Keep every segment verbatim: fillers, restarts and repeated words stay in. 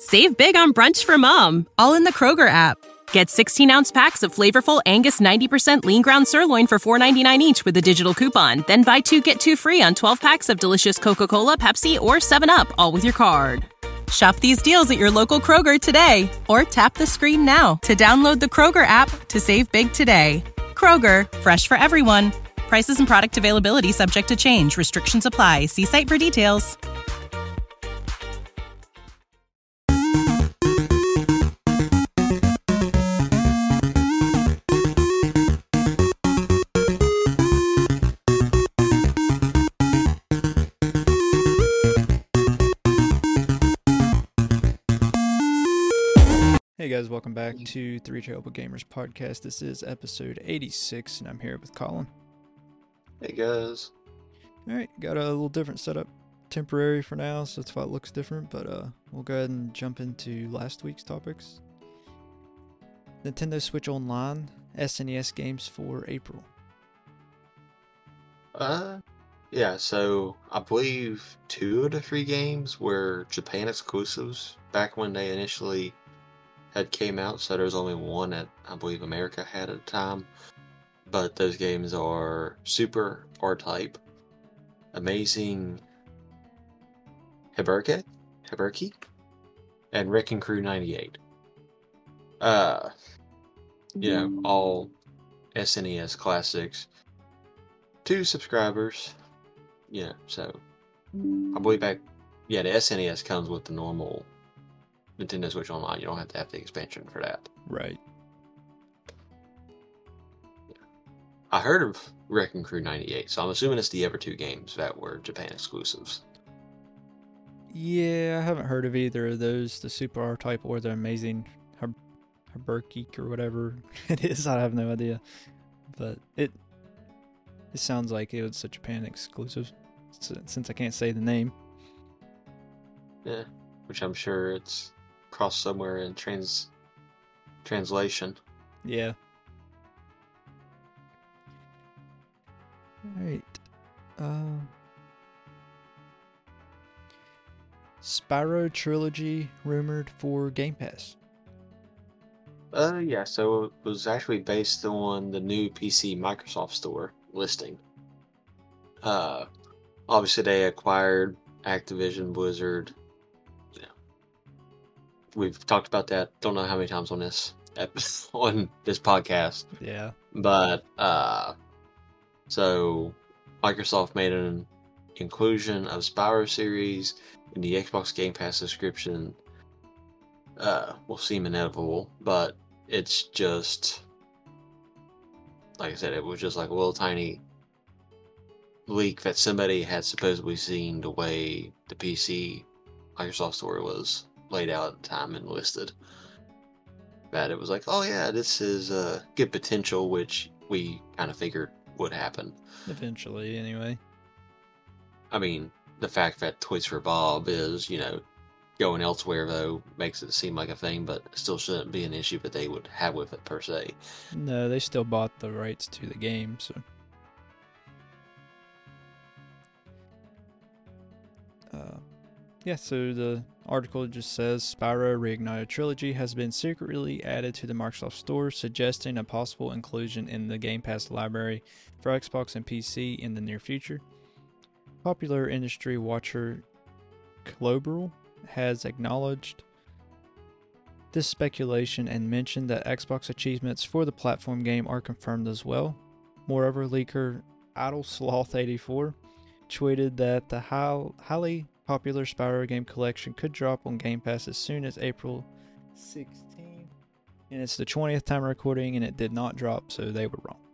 Save big on brunch for mom, all in the Kroger app. Get sixteen-ounce packs of flavorful Angus ninety percent lean ground sirloin for four ninety-nine each with a digital coupon. Then buy two, get two free on twelve packs of delicious Coca-Cola, Pepsi, or seven up, all with your card. Shop these deals at your local Kroger today, or tap the screen now to download the Kroger app to save big today. Kroger, fresh for everyone. Prices and product availability subject to change. Restrictions apply. See site for details. Hey guys, welcome back to Three Terrible Gamers podcast. This is episode eighty-six, and I'm here with Colin. Hey guys. Alright, got a little different setup. Temporary for now, so that's why it looks different, but uh, we'll go ahead and jump into last week's topics. Nintendo Switch Online, S N E S games for April. Uh, yeah, so I believe two of the three games were Japan exclusives back when they initially had came out, so there's only one that I believe America had at the time. But those games are Super R-Type, Amazing Hiberke, Hiberke, and Wrecking Crew ninety-eight. Uh, you know, all S N E S classics. Two subscribers, you know, so I believe back, yeah, the S N E S comes with the normal Nintendo Switch Online. You don't have to have the expansion for that. Right. I heard of Wrecking Crew ninety-eight, so I'm assuming it's the other two games that were Japan exclusives. Yeah, I haven't heard of either of those, the Super R-Type or the Amazing Hib- Hiberke or whatever it is. I have no idea. But it it sounds like it was a Japan exclusive, since I can't say the name. Yeah, which I'm sure it's crossed somewhere in trans translation. Yeah. Alright. Uh, Spyro Trilogy rumored for Game Pass. Uh, yeah, so it was actually based on the new P C Microsoft Store listing. Uh, obviously they acquired Activision Blizzard. Yeah. We've talked about that, don't know how many times on this episode, on this podcast. Yeah. But, uh, so Microsoft made an inclusion of Spyro series in the Xbox Game Pass subscription. Uh, will seem inevitable, but it's just, like I said, it was just like a little tiny leak that somebody had supposedly seen the way the P C Microsoft Store was laid out at the time and listed. That it was like, oh yeah, this is uh, good potential, which we kind of figured would happen. Eventually, anyway. I mean, the fact that Toys for Bob is, you know, going elsewhere, though, makes it seem like a thing, but still shouldn't be an issue that they would have with it, per se. No, they still bought the rights to the game, so... Uh, yeah, so the article just says, Spyro Reignited Trilogy has been secretly added to the Microsoft Store, suggesting a possible inclusion in the Game Pass library for Xbox and P C in the near future. Popular industry watcher Klobrel has acknowledged this speculation and mentioned that Xbox achievements for the platform game are confirmed as well. Moreover, leaker Idle Sloth eighty-four tweeted that the highly popular Spyro game collection could drop on Game Pass as soon as April sixteenth. And it's the twentieth time recording, and it did not drop, so they were wrong.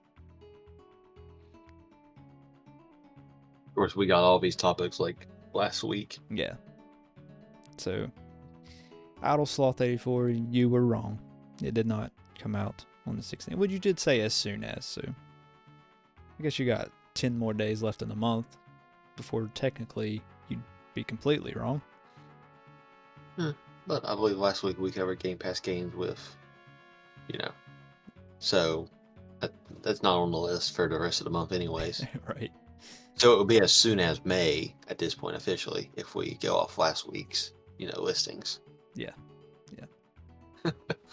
Of course, we got all these topics like last week. Yeah. So, Idle Sloth eighty-four, you were wrong. It did not come out on the sixteenth. Well, you did say as soon as, so I guess you got ten more days left in the month before technically you'd be completely wrong. Hmm. But I believe last week we covered Game Pass games with, you know, so that, that's not on the list for the rest of the month anyways. Right. So it would be as soon as May at this point officially if we go off last week's, you know, listings. Yeah. Yeah.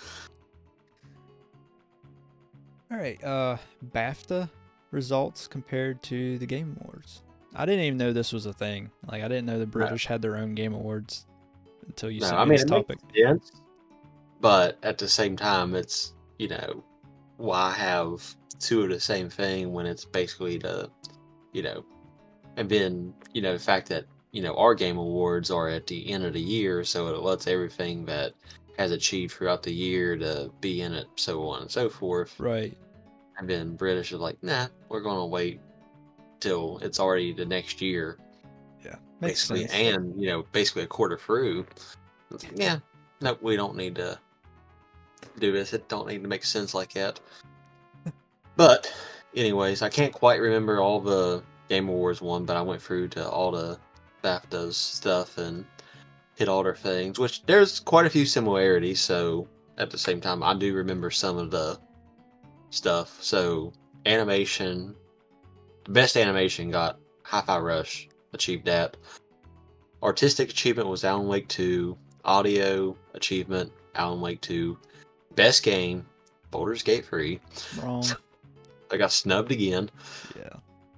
All right. Uh, BAFTA results compared to the Game Awards. I didn't even know this was a thing. Like, I didn't know the British no. had their own Game Awards until you no, sent I me mean, this it topic. Makes sense, but at the same time, it's, you know, why have two of the same thing when it's basically the, you know, and then, you know, the fact that, you know, our Game Awards are at the end of the year, so it lets everything that has achieved throughout the year to be in it, so on and so forth. Right. And then British is like, nah, we're going to wait till it's already the next year. Yeah, makes basically, sense. And, you know, basically a quarter through. It's like, yeah, no, we don't need to do this. It don't need to make sense like that. But, anyways, I can't quite remember all the Game Awards one, but I went through to all the BAFTA's stuff and hit all their things, which there's quite a few similarities, so at the same time, I do remember some of the stuff. So, animation, best animation got Hi-Fi Rush, achieved that. Artistic achievement was Alan Wake two. Audio achievement, Alan Wake two. Best game, Baldur's Gate three. Wrong. I got snubbed again. Yeah.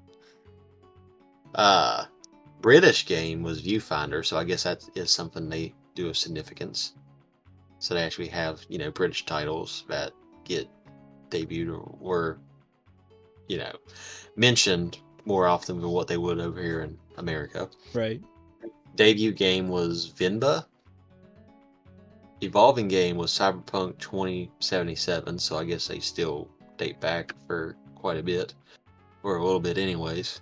Uh, British game was Viewfinder, so I guess that is something they do of significance. So they actually have, you know, British titles that get debuted or were, you know, mentioned more often than what they would over here in America. Right. Debut game was Vinba. Evolving game was Cyberpunk twenty seventy-seven, so I guess they still date back for quite a bit. Or a little bit anyways.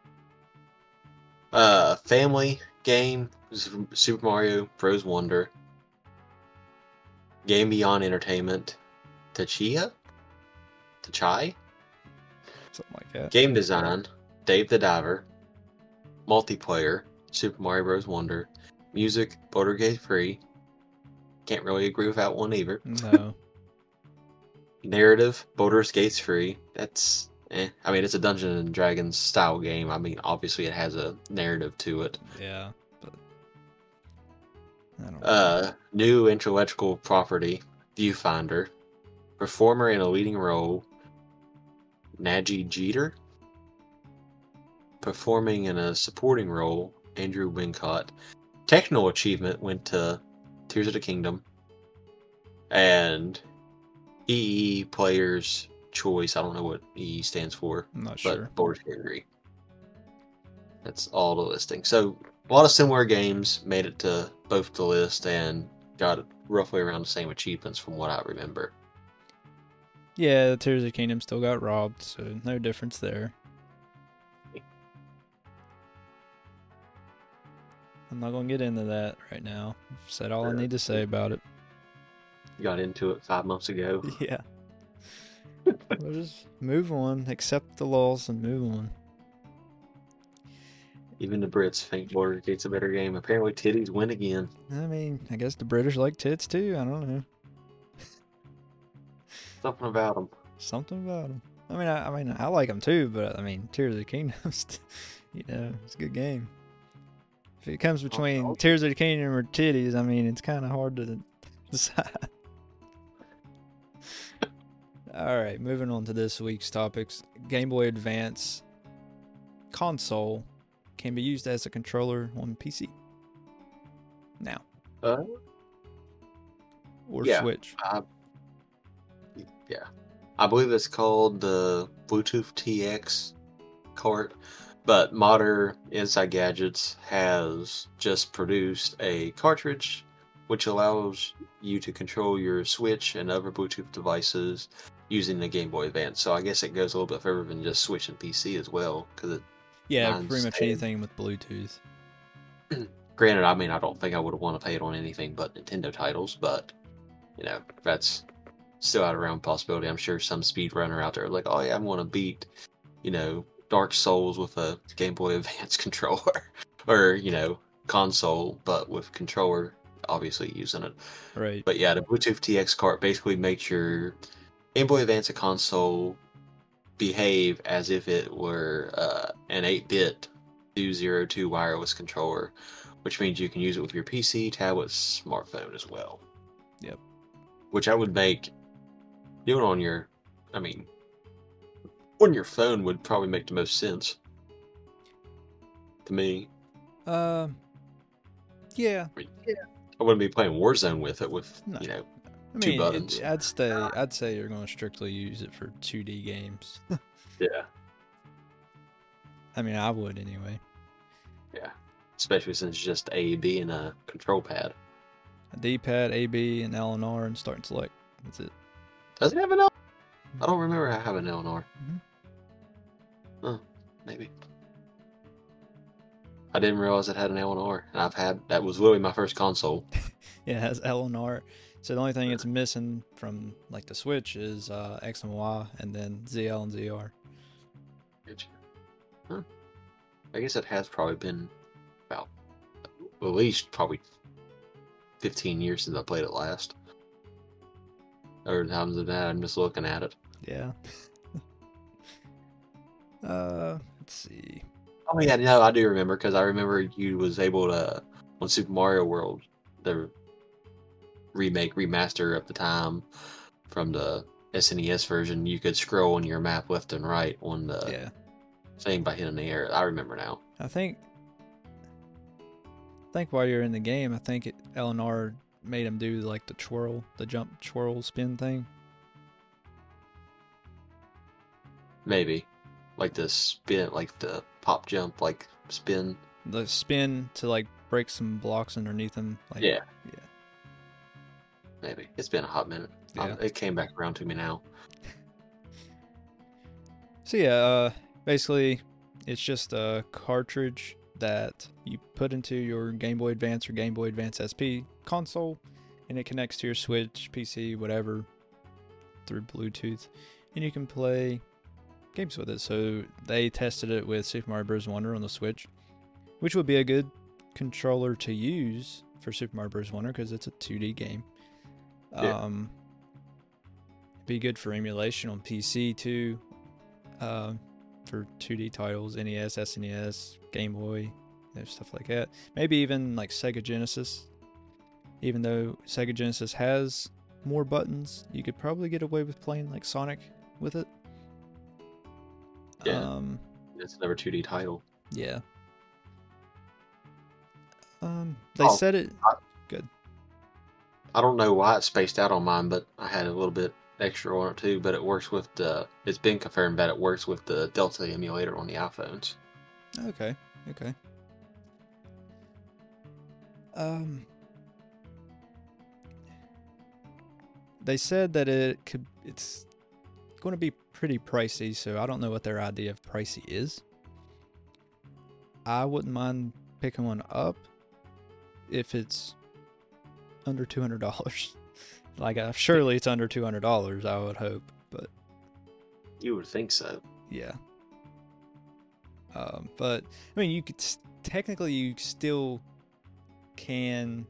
Uh, family game was Super Mario Bros. Wonder. Game Beyond Entertainment, Tachia? Tachai? Something like that. Game design, Dave the Diver. Multiplayer, Super Mario Bros. Wonder. Music, Baldur's Gate three. Can't really agree with that one either. No. Narrative, Baldur's Gate three. That's, eh. I mean, it's a Dungeons and Dragons style game. I mean, obviously it has a narrative to it. Yeah, but I don't know. Uh, new intellectual property, Viewfinder. Performer in a leading role, Naji Jeter. Performing in a supporting role, Andrew Wincott. Technical achievement went to Tears of the Kingdom. And E E Player's Choice, I don't know what E E stands for. I'm not but sure. Baldur's Gate three. That's all the listing. So, a lot of similar games made it to both the list and got roughly around the same achievements from what I remember. Yeah, the Tears of the Kingdom still got robbed, so no difference there. I'm not going to get into that right now. I've said all I need to say about it. Got into it five months ago. Yeah. We'll just move on, accept the laws, and move on. Even the Brits think Baldur's Gate's a better game. Apparently, titties win again. I mean, I guess the British like tits too. I don't know. Something about them. Something about them. I mean, I, I mean, I like them too, but I mean, Tears of the Kingdom, you know, it's a good game. If it comes between oh, Tears of the Kingdom or titties, I mean, it's kind of hard to decide. All right, moving on to this week's topics. Game Boy Advance console can be used as a controller on P C now. Uh, or yeah, Switch. Uh, yeah. I believe it's called the Bluetooth T X cart, but Modern Inside Gadgets has just produced a cartridge which allows you to control your Switch and other Bluetooth devices using the Game Boy Advance. So I guess it goes a little bit further than just Switch and P C as well, because it Yeah, pretty much anything with Bluetooth. Granted, I mean, I don't think I would want to pay it on anything but Nintendo titles, but, you know, that's still out of realm possibility. I'm sure some speedrunner out there like, oh yeah, I want to beat, you know, Dark Souls with a Game Boy Advance controller. Or, you know, console, but with controller, obviously using it. Right. But yeah, the Bluetooth T X cart basically makes your Game Boy Advance a console behave as if it were uh, an eight-bit two oh two wireless controller, which means you can use it with your P C, tablet, smartphone as well. Yep. Which I would make doing on your, I mean, on your phone would probably make the most sense to me. Uh, yeah. I, mean, I wouldn't be playing Warzone with it with No. you know I two mean, buttons. It, I'd stay. I'd say you're going to strictly use it for two D games. Yeah. I mean, I would anyway. Yeah. Especially since it's just A, B, and a control pad. A D-pad, A, B, and L and R, and start and select. That's it. Does it have an L? I don't remember I have an L and R. Mm-hmm. Huh, maybe. I didn't realize it had an L and R, and I've had that was literally my first console. Yeah, it has L and R. So the only thing it's missing from like the Switch is uh, X and Y, and then Z L and Z R. Huh. I guess it has probably been about at least probably fifteen years since I played it last. Or times of that, I'm just looking at it. Yeah. uh, let's see. Oh yeah, no, I do remember because I remember you was able to on Super Mario World, the remake remaster of the time from the S N E S version. You could scroll on your map left and right on the Yeah. thing by hitting the air. I remember now. I think. I think while you're in the game, I think it, L and R made him do like the twirl, the jump, twirl, spin thing. Maybe, like the spin, like the pop jump, like spin. The spin to like break some blocks underneath him. Like, Yeah. Yeah. Maybe it's been a hot minute. Yeah. Um, it came back around to me now. So yeah, uh, basically, it's just a cartridge that you put into your Game Boy Advance or Game Boy Advance S P console, and it connects to your Switch, P C, whatever, through Bluetooth, and you can play games with it. So they tested it with Super Mario Bros. Wonder on the Switch, which would be a good controller to use for Super Mario Bros. Wonder because it's a two D game. Yeah. Um, be good for emulation on P C too. Uh, for two D titles, N E S, S N E S, Game Boy, you know, stuff like that. Maybe even like Sega Genesis. Even though Sega Genesis has more buttons, you could probably get away with playing like Sonic with it. Yeah. Um, It's another two D title. yeah. Um, they Oh, said it. I- Good. I don't know why it's spaced out on mine, but I had a little bit extra on it too. But it works with the. It's been confirmed that it works with the Delta emulator on the iPhones. Okay. Okay. Um, they said that it could. It's going to be pretty pricey, so I don't know what their idea of pricey is. I wouldn't mind picking one up if it's under two hundred dollars. Like, uh, surely it's under two hundred dollars, I would hope, but You would think so. yeah. Um, but, I mean, you could, s- technically, you still can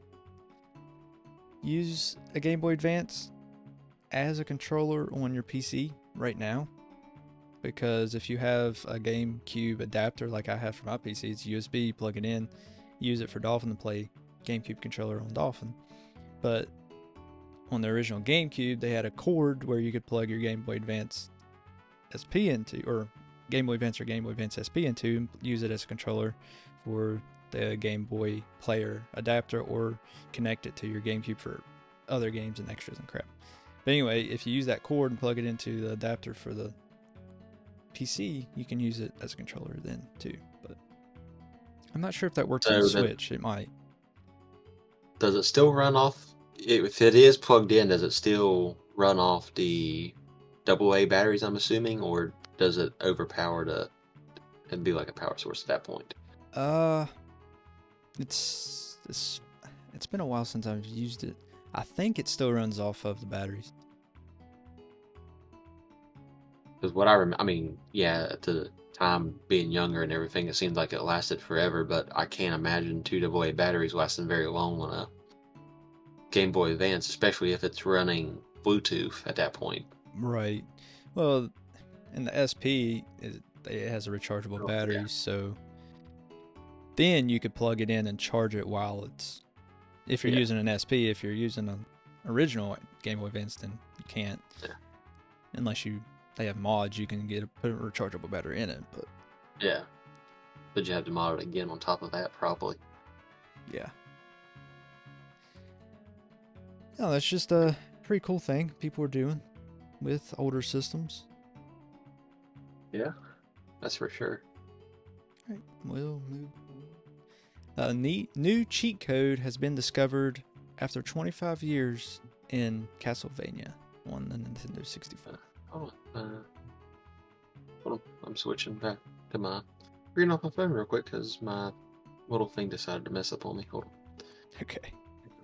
use a Game Boy Advance as a controller on your P C right now. Because if you have a GameCube adapter like I have for my P C, it's U S B, plug it in, use it for Dolphin to play GameCube controller on Dolphin. But on the original GameCube, they had a cord where you could plug your Game Boy Advance S P into, or Game Boy Advance or Game Boy Advance S P into, and use it as a controller for the Game Boy player adapter, or connect it to your GameCube for other games and extras and crap. But anyway, if you use that cord and plug it into the adapter for the P C, you can use it as a controller then too. But I'm not sure if that works on the So then- Switch. It might. Does it still run off? If it is plugged in, does it still run off the double A batteries? I'm assuming, or does it overpower the and be like a power source at that point? Uh, it's it's it's been a while since I've used it. I think it still runs off of the batteries. Because what I remember, I mean, yeah, at the time being younger and everything, it seemed like it lasted forever. But I can't imagine two double A batteries lasting very long on a Game Boy Advance, especially if it's running Bluetooth at that point. Right. Well, in the S P, it, it has a rechargeable Oh, battery, yeah. so then you could plug it in and charge it while it's, if you're Yeah. using an S P. If you're using an original Game Boy Advance, then you can't. Yeah. Unless you, they have mods, you can get a, put a rechargeable battery in it. But Yeah. But you have to mod it again on top of that, probably. yeah. No, that's just a pretty cool thing people are doing with older systems. Yeah, that's for sure. Right, we'll move on. A neat new cheat code has been discovered after twenty-five years in Castlevania on the Nintendo sixty-four. Hold on. Uh, hold on. I'm switching back to my... Reading off my phone real quick because my little thing decided to mess up on me. Hold on. Okay.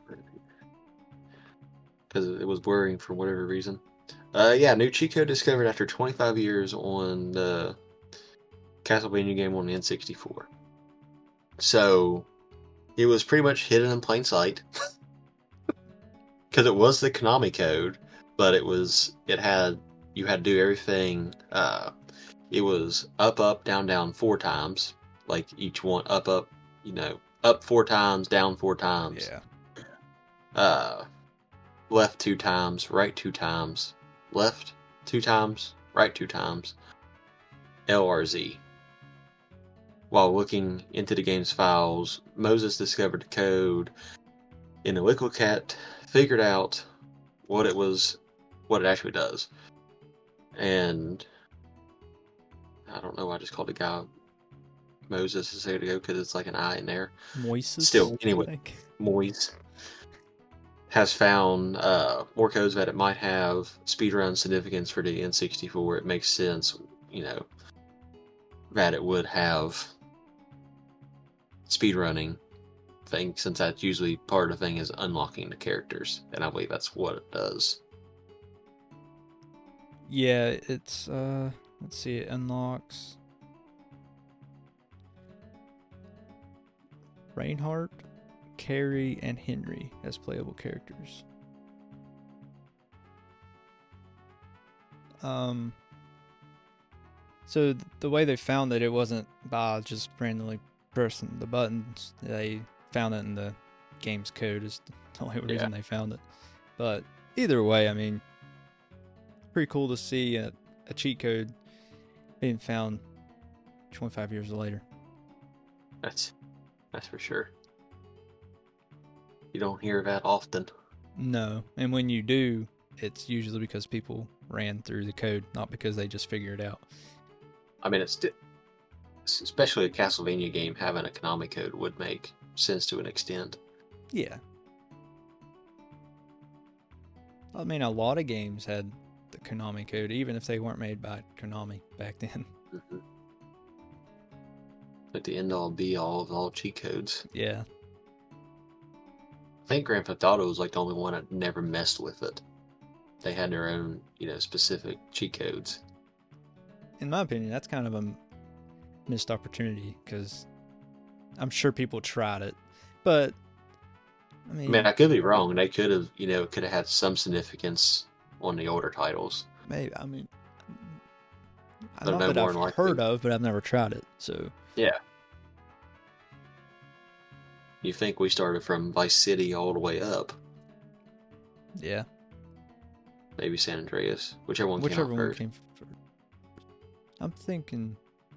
Because it was blurring for whatever reason. Uh, yeah, new cheat code discovered after twenty-five years on the Castlevania game on the N sixty-four. So, it was pretty much hidden in plain sight. Because it was the Konami code, but it was, it had, you had to do everything, uh, it was up, up, down, down four times. Like each one, up, up, you know, up four times, down four times. Yeah. Uh, left two times, right two times, left two times, right two times, L R Z. While looking into the game's files, Moses discovered the code in the Liquid Cat, figured out what it was, what it actually does. And I don't know why I just called the guy Moses a second ago because it's like an I in there. Moises? Still, I anyway, think. Moise has found uh, more codes that it might have speedrun significance for the N sixty-four. It makes sense, you know, that it would have speedrunning thing, since that's usually part of the thing is unlocking the characters, and I believe that's what it does. Yeah, it's, uh, let's see, it unlocks Reinhardt, Carrie, and Henry as playable characters. Um, so th- the way they found it, it wasn't by just randomly pressing the buttons. They found it in the game's code is the only reason Yeah. they found it. But either way, I mean, pretty cool to see a, a cheat code being found twenty-five years later. That's that's for sure. You don't hear that often. No, and when you do, it's usually because people ran through the code, not because they just figured it out. I mean, it's sti- especially a Castlevania game, having a Konami code would make sense to an extent. Yeah. I mean, a lot of games had the Konami code, even if they weren't made by Konami back then. Mm-hmm. Like the end all be all of all cheat codes. Yeah. I think Grand Theft Auto was like the only one that never messed with it. They had their own, you know, specific cheat codes. In my opinion, that's kind of a missed opportunity because I'm sure people tried it, but I mean, I mean, I could be wrong. They could have, you know, could have had some significance on the older titles. maybe. I mean, But not no that more I've than likely. heard of, but I've never tried it. So Yeah. You think we started from Vice City all the way up? yeah, Maybe San Andreas, whichever one whichever came out one first. came first. I'm thinking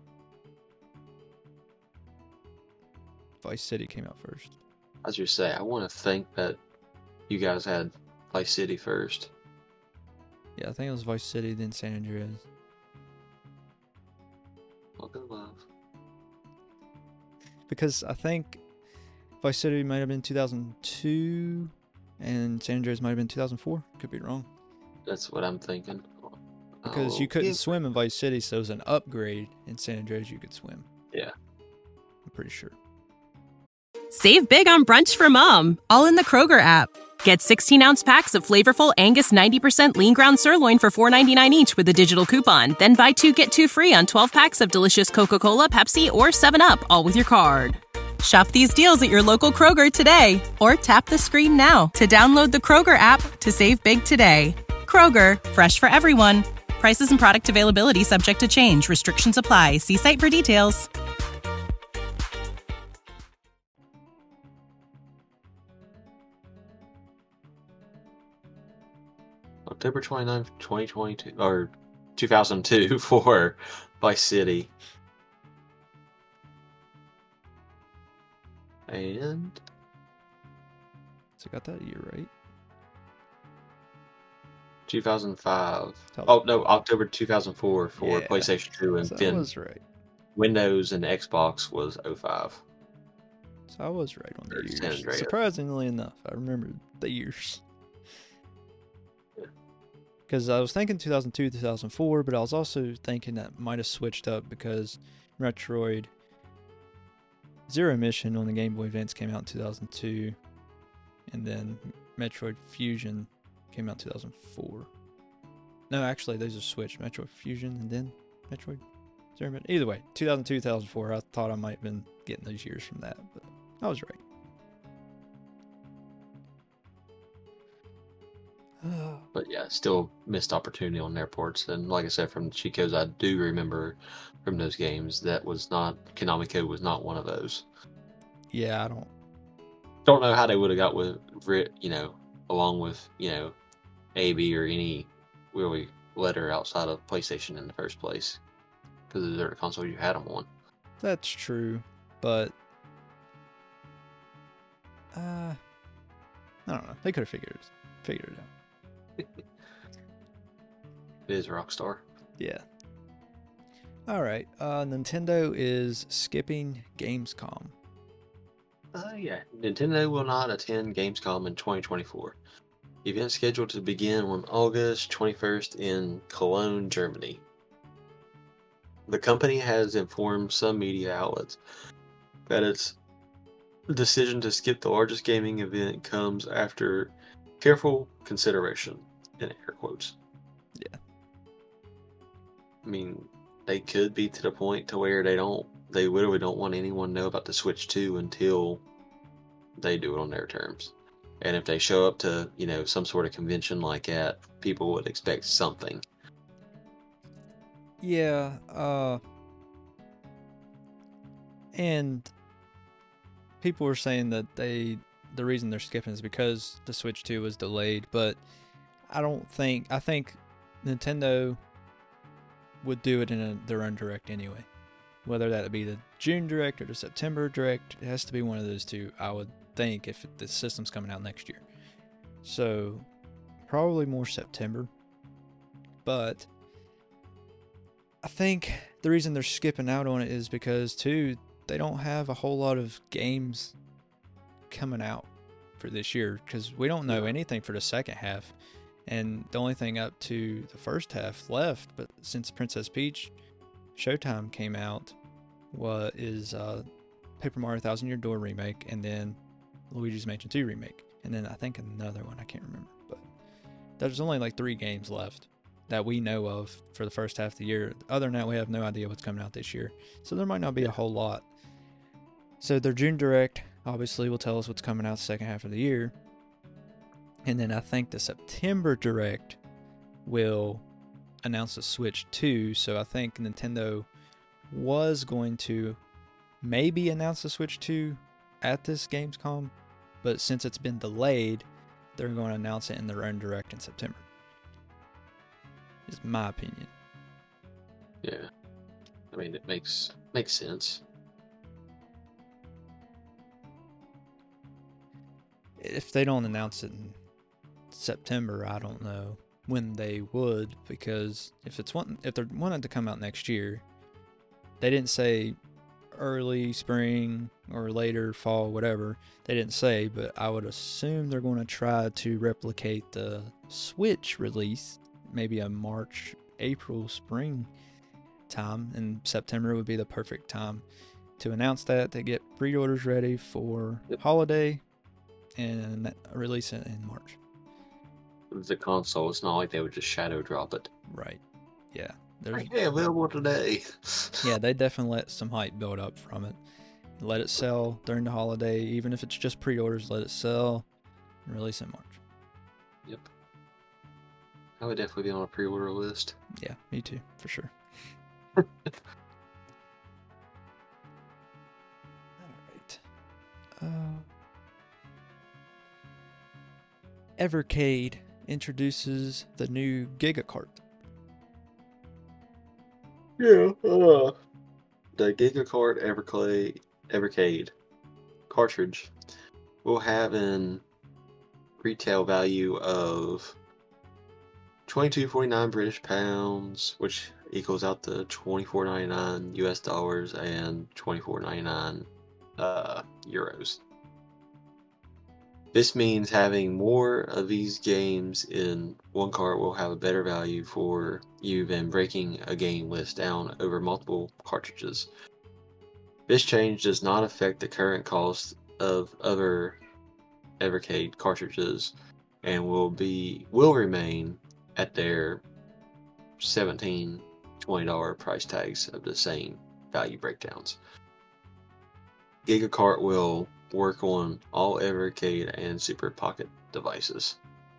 Vice City came out first. I was just say, I want to think that you guys had Vice City first. Yeah, I think it was Vice City, then San Andreas. I'll go live. Because I think Vice City might have been two thousand two and San Andreas might have been two thousand four. Could be wrong. That's what I'm thinking. Because Oh, you couldn't yeah. swim in Vice City, so it was an upgrade. In San Andreas, you could swim. Yeah. I'm pretty sure. Save big on brunch for mom, all in the Kroger app. Get sixteen-ounce packs of flavorful Angus ninety percent lean ground sirloin for four ninety-nine each with a digital coupon. Then buy two, get two free on twelve packs of delicious Coca-Cola, Pepsi, or seven up, all with your card. Shop these deals at your local Kroger today, or tap the screen now to download the Kroger app to save big today. Kroger, fresh for everyone. Prices and product availability subject to change. Restrictions apply. See site for details. October twenty-ninth, twenty twenty-two, or two thousand two for Vice City. And So I got that year right. two thousand five. Oh. Oh, no, October two thousand four for Yeah. PlayStation two, and So I then was right. Windows and Xbox was oh five. So I was right on the Or San years. Andreas. Surprisingly enough, I remembered the years. Yeah. Because I was thinking two thousand two, two thousand four, but I was also thinking that might have switched up because Metroid Zero Mission on the Game Boy Advance came out in two thousand two, and then Metroid Fusion came out in two thousand four. No, actually, those are switched. Metroid Fusion and then Metroid Zero Mission. Either way, two thousand two, two thousand four, I thought I might have been getting those years from that, but I was right. But yeah, still missed opportunity on airports. And like I said, from the cheat codes I do remember from those games, that was not, Konami Code was not one of those. Yeah, I don't. Don't know how they would have got with, you know, along with, you know, A, B, or any really letter outside of PlayStation in the first place. Because they're the console you had them on. That's true, but uh, I don't know. They could have figured it, figured it out. It is Rockstar. Yeah. All right. Uh, Nintendo is skipping Gamescom. Uh, yeah. Nintendo will not attend Gamescom in twenty twenty-four. Event scheduled to begin on August twenty-first in Cologne, Germany. The company has informed some media outlets that its decision to skip the largest gaming event comes after careful consideration, in air quotes. Yeah. I mean, they could be to the point to where they don't, they literally don't want anyone to know about the Switch two until they do it on their terms. And if they show up to, you know, some sort of convention like that, people would expect something. Yeah. Uh. And people were saying that they, the reason they're skipping is because the Switch two was delayed, but I don't think, I think Nintendo would do it in a, their own direct anyway. Whether that be the June direct or the September direct, it has to be one of those two, I would think, if the system's coming out next year. So, probably more September. But I think the reason they're skipping out on it is because, too, they don't have a whole lot of games coming out for this year, because we don't know anything for the second half, and the only thing up to the first half left, but since Princess Peach Showtime came out, what is uh, Paper Mario Thousand Year Door remake, and then Luigi's Mansion two remake, and then I think another one, I can't remember, but there's only like three games left that we know of for the first half of the year. Other than that, we have no idea what's coming out this year, so there might not be a whole lot. So their June direct obviously will tell us what's coming out the second half of the year. And then I think the September direct will announce the Switch two. So I think Nintendo was going to maybe announce the Switch two at this Gamescom. But since it's been delayed, they're going to announce it in their own direct in September. Is my opinion. Yeah. I mean, it makes makes sense. If they don't announce it in September, I don't know when they would, because if it's one, if they're wanting to come out next year, they didn't say early spring or later fall, whatever. They didn't say, but I would assume they're going to try to replicate the Switch release, maybe a March, April, spring time, and September would be the perfect time to announce that, to get pre-orders ready for holiday, and release it in March. It's a console. It's not like they would just shadow drop it. Right. Yeah. There's, Like, hey, available today. yeah, they definitely let some hype build up from it. Let it sell during the holiday, even if it's just pre-orders. Let it sell and release in March. Yep. I would definitely be on a pre-order list. Yeah, me too, for sure. All right. Uh, Evercade introduces the new GigaCart. Yeah. Uh, the GigaCart Evercade Evercade cartridge will have an retail value of twenty-two forty-nine British pounds, which equals out to twenty-four ninety-nine U S dollars and twenty-four ninety-nine uh, euros. This means having more of these games in one cart will have a better value for you than breaking a game list down over multiple cartridges. This change does not affect the current cost of other Evercade cartridges and will be will remain at their seventeen dollars, twenty dollars price tags of the same value breakdowns. GigaCart will work on all Evercade and Super Pocket devices.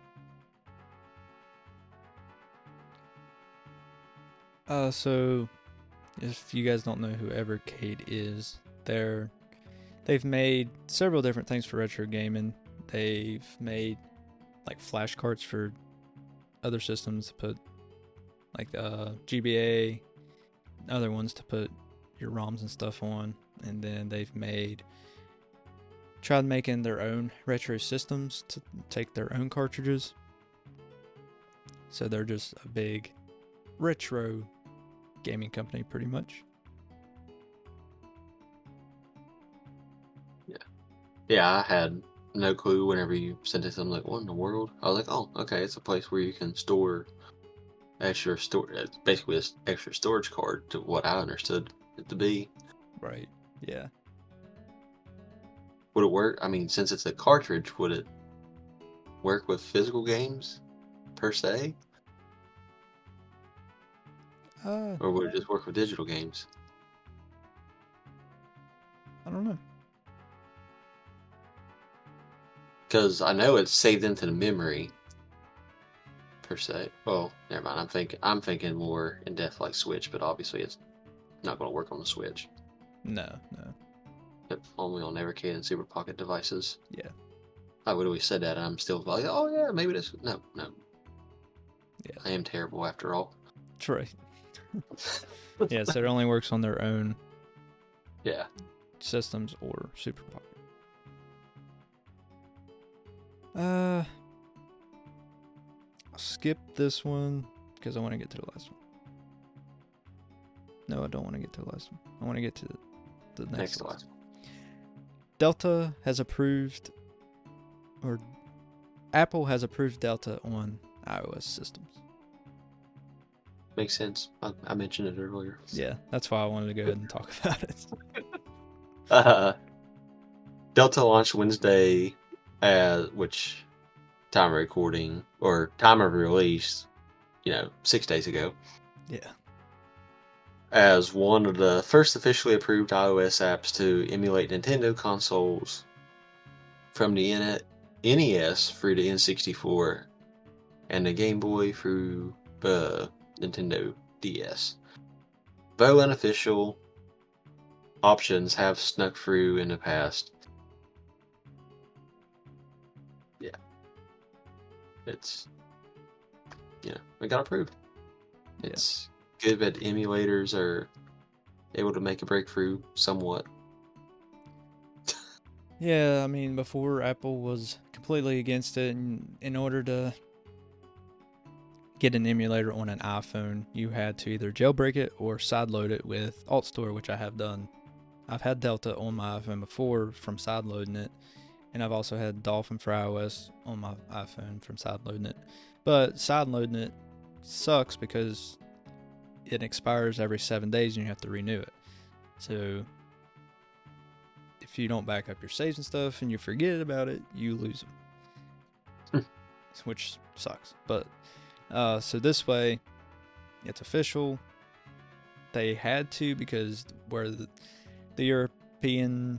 Uh, so if you guys don't know who Evercade is, they're they've made several different things for retro gaming. They've made like flash carts for other systems to put like uh, G B A, other ones to put your ROMs and stuff on, and then they've made tried making their own retro systems to take their own cartridges. So they're just a big retro gaming company, pretty much. Yeah, yeah. I had no clue whenever you sent it. I'm like, what in the world? I was like, oh, okay, it's a place where you can store extra store. It's basically an extra storage card to what I understood it to be. Right. Yeah. Would it work? I mean, since it's a cartridge, would it work with physical games per se, Uh, or would it just work with digital games? I don't know. Because I know it's saved into the memory per se. Well, never mind. I'm thinking I'm thinking more in depth like Switch, but obviously it's not going to work on the Switch. No, no. But only on Evercade and Super Pocket devices. Yeah. I would always said that, and I'm still like, oh yeah, maybe this. No, no. Yeah. I am terrible after all. That's right. Yeah, so it only works on their own Yeah. systems or Super Pocket. Uh, I'll skip this one because I want to get to the last one. No, I don't want to get to the last one. I want to get to the next, Next one. last one. Delta has approved, or Apple has approved Delta on iOS systems. Makes sense. I, I mentioned it earlier. Yeah, that's why I wanted to go ahead and talk about it. Uh, Delta launched Wednesday, as which time of recording or time of release, you know, six days ago, Yeah. as one of the first officially approved iOS apps to emulate Nintendo consoles from the N E S through the N sixty-four and the Game Boy through the Nintendo D S. Though unofficial, options have snuck through in the past. Yeah. It's, you know, it got approved. It's good that emulators are able to make a breakthrough somewhat. Yeah, I mean, before Apple was completely against it, and in order to get an emulator on an iPhone, you had to either jailbreak it or sideload it with AltStore, which I have done. I've had Delta on my iPhone before from sideloading it, and I've also had Dolphin for iOS on my iPhone from sideloading it. But sideloading it sucks because it expires every seven days and you have to renew it. So if you don't back up your saves and stuff and you forget about it, you lose them, which sucks. But uh, so this way, it's official. They had to because where the, the European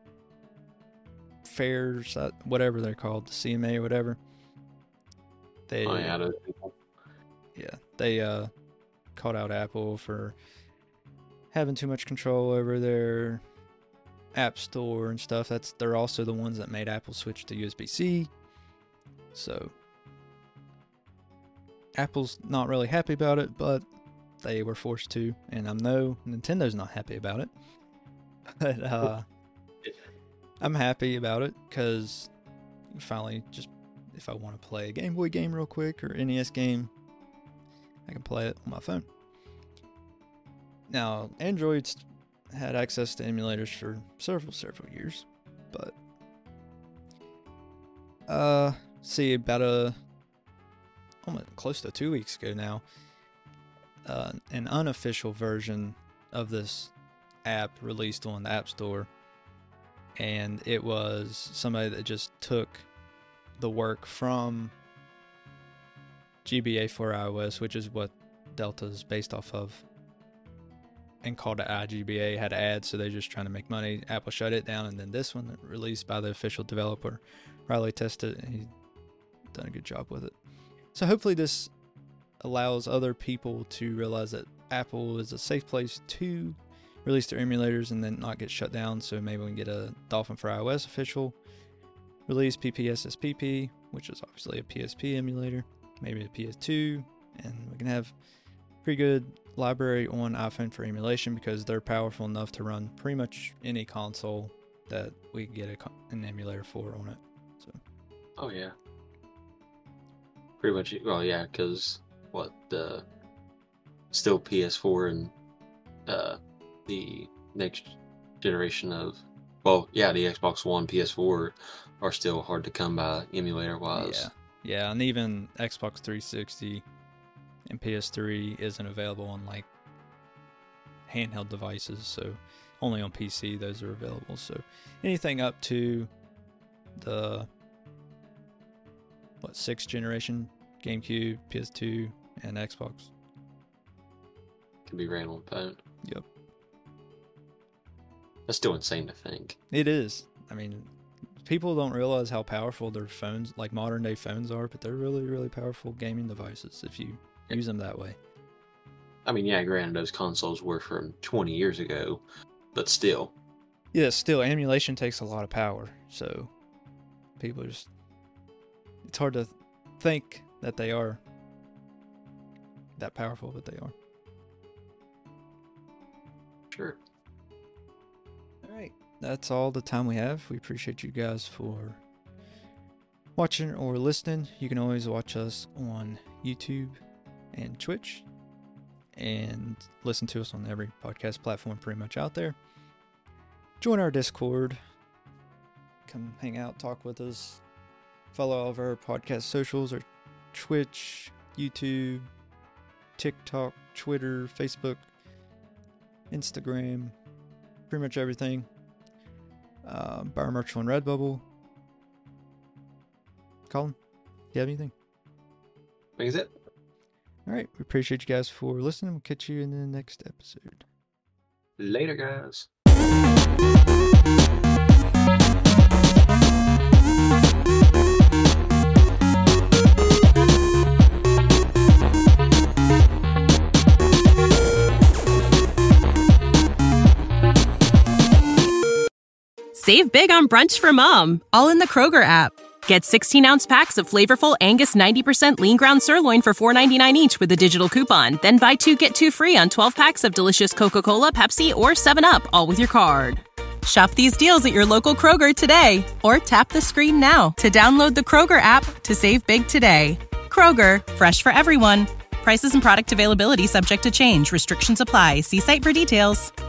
fairs, whatever they're called, the C M A or whatever. They, Oh, yeah, those people. yeah, they uh, called out Apple for having too much control over their app store and stuff. That's they're also the ones that made Apple switch to U S B C. So Apple's not really happy about it, but they were forced to, and I know Nintendo's not happy about it. But uh, I'm happy about it because finally, just if I want to play a Game Boy game real quick or N E S game, I can play it on my phone. Now, Android's had access to emulators for several, several years, but uh, see, about a almost close to two weeks ago now, uh, an unofficial version of this app released on the App Store, and it was somebody that just took the work from G B A for iOS, which is what Delta is based off of, and called it I G B A, had ads, so they're just trying to make money. Apple shut it down, and then this one, released by the official developer, Riley tested it, and he's done a good job with it. So hopefully this allows other people to realize that Apple is a safe place to release their emulators and then not get shut down. So maybe we can get a Dolphin for iOS official release, P P S S P P, which is obviously a P S P emulator, maybe a P S two, and we can have pretty good library on iPhone for emulation because they're powerful enough to run pretty much any console that we can get a, an emulator for on it. So. Oh yeah. Pretty much, well, yeah, because what the still P S four and uh, the next generation of, well, yeah, the Xbox One, P S four are still hard to come by emulator wise. Yeah, yeah, and even Xbox three sixty and P S three isn't available on like handheld devices, so only on P C those are available. So anything up to the what sixth generation, GameCube, P S two, and Xbox Can be ran on the phone. Yep. That's still insane to think. It is. I mean, people don't realize how powerful their phones, like modern day phones, are, but they're really, really powerful gaming devices if you use them that way. I mean, yeah, granted, those consoles were from twenty years ago, but still. Yeah, still, emulation takes a lot of power, so people just, it's hard to think that they are that powerful, but they are. Sure. All right, that's all the time we have. We appreciate you guys for watching or listening. You can always watch us on YouTube and Twitch, and listen to us on every podcast platform pretty much out there. Join our Discord. Come hang out, talk with us. Follow all of our podcast socials, our Twitch, YouTube, TikTok, Twitter, Facebook, Instagram, pretty much everything. Uh, buy our merch on Redbubble. Colin, do you have anything? I think that's it. All right, we appreciate you guys for listening. We'll catch you in the next episode. Later, guys. Save big on brunch for mom, all in the Kroger app. Get sixteen-ounce packs of flavorful Angus ninety percent lean ground sirloin for four ninety-nine each with a digital coupon. Then buy two, get two free on twelve packs of delicious Coca-Cola, Pepsi, or seven up, all with your card. Shop these deals at your local Kroger today, or tap the screen now to download the Kroger app to save big today. Kroger, fresh for everyone. Prices and product availability subject to change. Restrictions apply. See site for details.